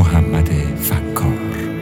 محمد فکار.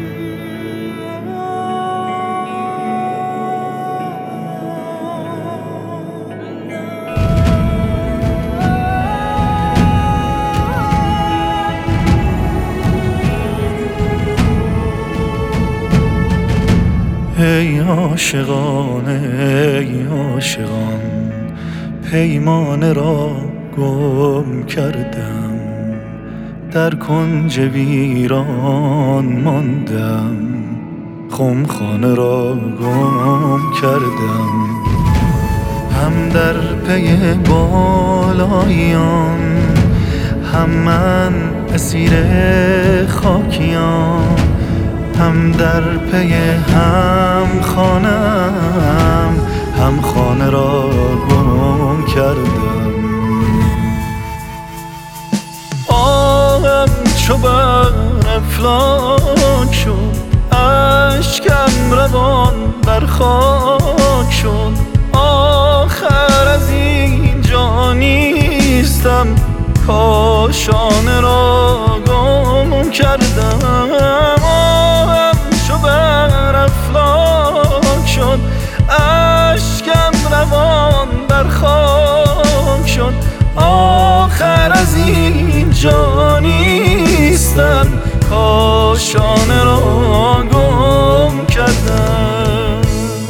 ای عاشقان ای عاشقان، پیمانه را گم کردم، در کنج ویران ماندم، خمخانه را گم کردم. هم در پی بالاییان، هم من اسیر خاکیان، هم در پی هم خانم، هم خانه را گم کردم. آهم چو بر افلاک شد، اشکم روان بر خاک شد، آخر از این جا نیستم، کاشانه را گم کردم. اشکم روان بر خاک شد، آخر از این جا نیستم، کاشانه را گم کردم.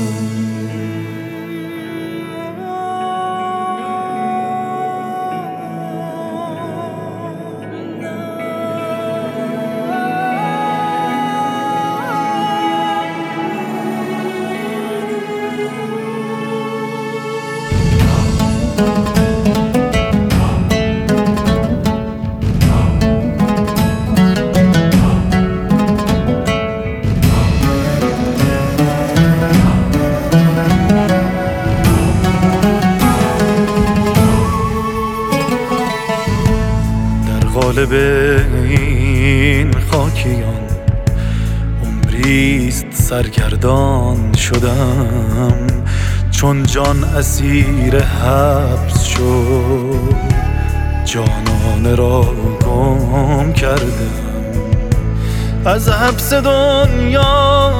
قالب این خاکیان عمریست سرگردان شدم، چون جان اسیر حبس شد، جانانه را گم کردم. از حبس دنیا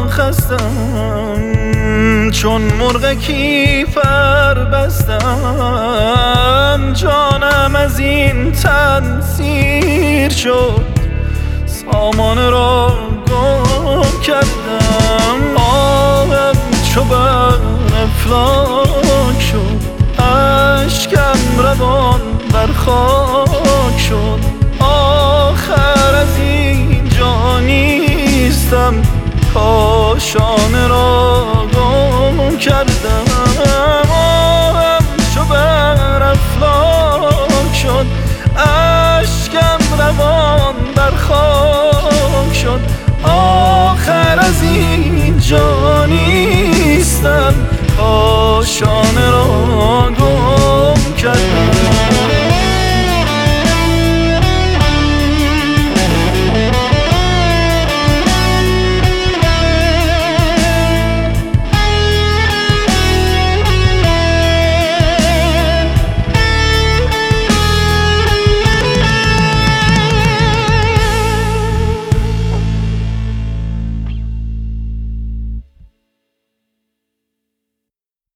خستم، چون مرغ کیفر بستم، جانم از این تن سیر شد، سامانه را گم کردم. آهم چو بر افلاک شد، اشکم روان بر خاک شد، آخر از این جا نیستم، کاشانه را گم کردم.